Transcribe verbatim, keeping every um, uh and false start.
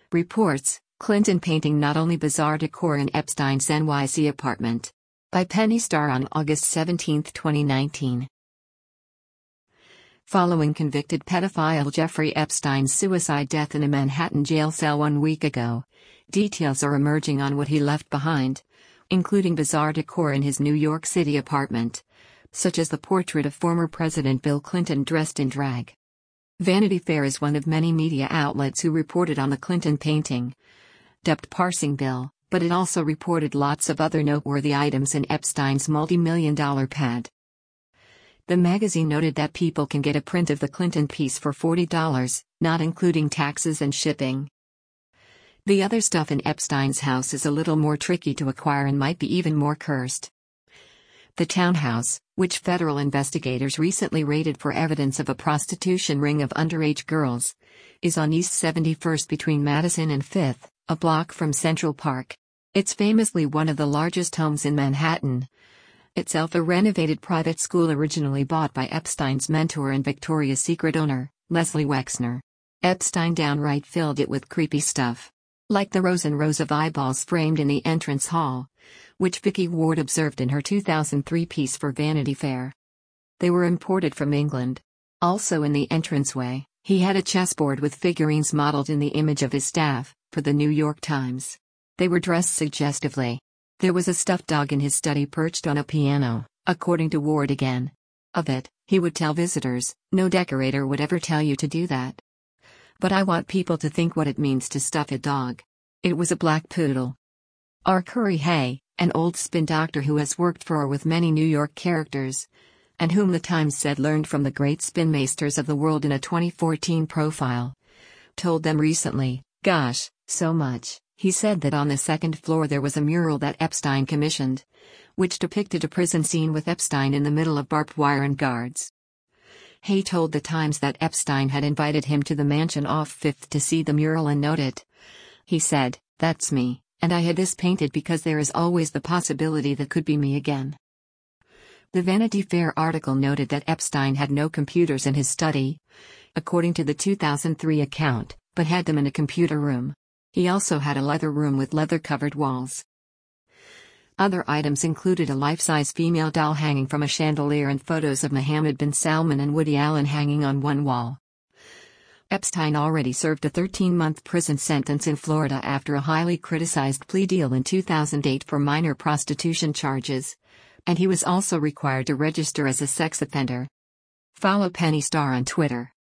Reports, Clinton painting not only bizarre decor in Epstein's N Y C apartment. By Penny Starr on August seventeenth, twenty nineteen. Following convicted pedophile Jeffrey Epstein's suicide death in a Manhattan jail cell one week ago, details are emerging on what he left behind, including bizarre decor in his New York City apartment, such as the portrait of former President Bill Clinton dressed in drag. Vanity Fair is one of many media outlets who reported on the Clinton painting, dubbed Parsing Bill, but it also reported lots of other noteworthy items in Epstein's multi-million dollar pad. The magazine noted that people can get a print of the Clinton piece for forty dollars, not including taxes and shipping. The other stuff in Epstein's house is a little more tricky to acquire and might be even more cursed. The townhouse, which federal investigators recently raided for evidence of a prostitution ring of underage girls, is on East seventy-first between Madison and fifth, a block from Central Park. It's famously one of the largest homes in Manhattan, itself a renovated private school originally bought by Epstein's mentor and Victoria's Secret owner, Leslie Wexner. Epstein downright filled it with creepy stuff. Like the rows and rows of eyeballs framed in the entrance hall, which Vicky Ward observed in her two thousand three piece for Vanity Fair. They were imported from England. Also in the entranceway, he had a chessboard with figurines modeled in the image of his staff, for the New York Times. They were dressed suggestively. There was a stuffed dog in his study perched on a piano, according to Ward again. Of it, he would tell visitors, "No decorator would ever tell you to do that. But I want people to think what it means to stuff a dog." It was a black poodle. R. Curry Hay, an old spin doctor who has worked for or with many New York characters, and whom the Times said learned from the great spin masters of the world in a twenty fourteen profile, told them recently, "Gosh, so much." He said that on the second floor there was a mural that Epstein commissioned, which depicted a prison scene with Epstein in the middle of barbed wire and guards. Hay told the Times that Epstein had invited him to the mansion off fifth to see the mural and note it. He said, "That's me, and I had this painted because there is always the possibility that could be me again." The Vanity Fair article noted that Epstein had no computers in his study, according to the two thousand three account, but had them in a computer room. He also had a leather room with leather-covered walls. Other items included a life-size female doll hanging from a chandelier and photos of Mohammed bin Salman and Woody Allen hanging on one wall. Epstein already served a thirteen-month prison sentence in Florida after a highly criticized plea deal in two thousand eight for minor prostitution charges, and he was also required to register as a sex offender. Follow Penny Starr on Twitter.